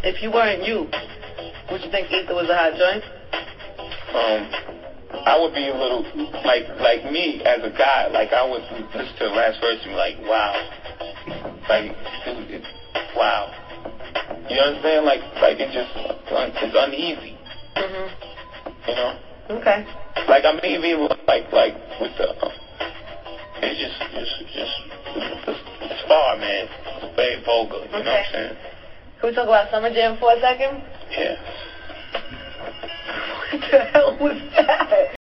If you weren't you, would you think Ether was a hot joint? I would be a little, like me as a guy, like I would listen to the last verse and be like, wow. Like, dude, wow. You understand? Like it's uneasy. Mhm. You know? Okay. Like, I mean, even like with the, it's just, it's far, man. It's very vulgar, you know what I'm saying? Can we talk about Summer Jam for a second? Yeah. What the hell was that?